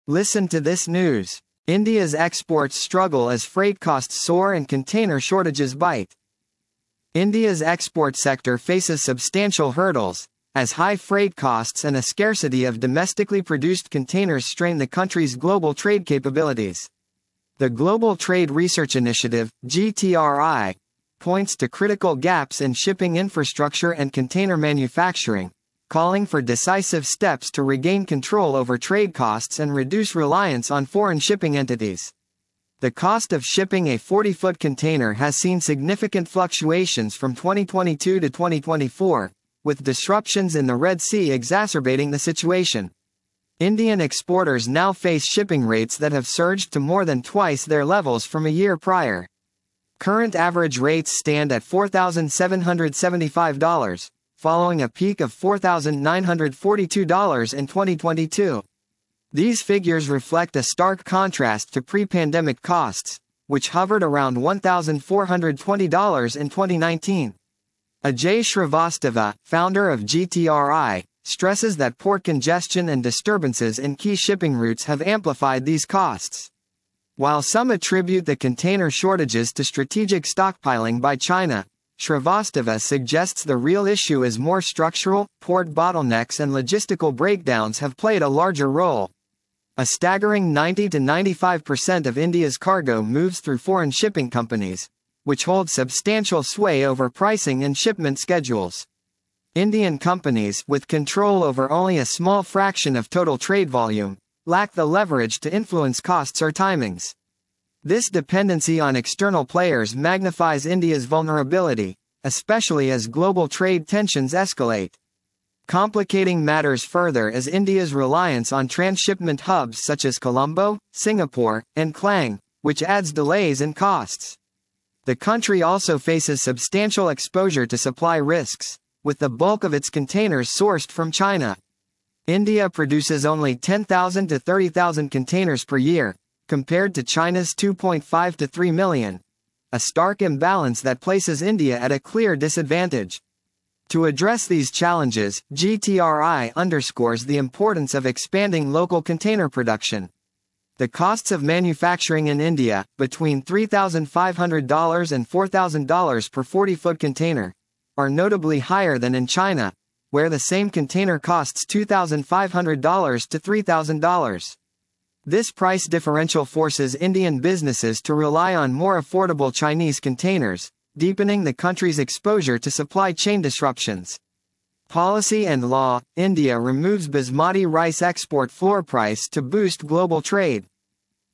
Listen to this news. India's exports struggle as freight costs soar and container shortages bite. India's export sector faces substantial hurdles, as high freight costs and a scarcity of domestically produced containers strain the country's global trade capabilities. The Global Trade Research Initiative, GTRI, points to critical gaps in shipping infrastructure and container manufacturing, calling for decisive steps to regain control over trade costs and reduce reliance on foreign shipping entities. The cost of shipping a 40-foot container has seen significant fluctuations from 2022 to 2024, with disruptions in the Red Sea exacerbating the situation. Indian exporters now face shipping rates that have surged to more than twice their levels from a year prior. Current average rates stand at $4,775, following a peak of $4,942 in 2022. These figures reflect a stark contrast to pre-pandemic costs, which hovered around $1,420 in 2019. Ajay Shrivastava, founder of GTRI, stresses that port congestion and disturbances in key shipping routes have amplified these costs. While some attribute the container shortages to strategic stockpiling by China, Shrivastava suggests the real issue is more structural. Port bottlenecks and logistical breakdowns have played a larger role. A staggering 90 to 95% of India's cargo moves through foreign shipping companies, which hold substantial sway over pricing and shipment schedules. Indian companies, with control over only a small fraction of total trade volume, lack the leverage to influence costs or timings. This dependency on external players magnifies India's vulnerability, especially as global trade tensions escalate. Complicating matters further is India's reliance on transshipment hubs such as Colombo, Singapore, and Klang, which adds delays and costs. The country also faces substantial exposure to supply risks, with the bulk of its containers sourced from China. India produces only 10,000 to 30,000 containers per year, compared to China's 2.5 to 3 million. A stark imbalance that places India at a clear disadvantage. To address these challenges, GTRI underscores the importance of expanding local container production. The costs of manufacturing in India, between $3,500 and $4,000 per 40-foot container, are notably higher than in China, where the same container costs $2,500 to $3,000. This price differential forces Indian businesses to rely on more affordable Chinese containers, deepening the country's exposure to supply chain disruptions. Policy and law. India removes basmati rice export floor price to boost global trade.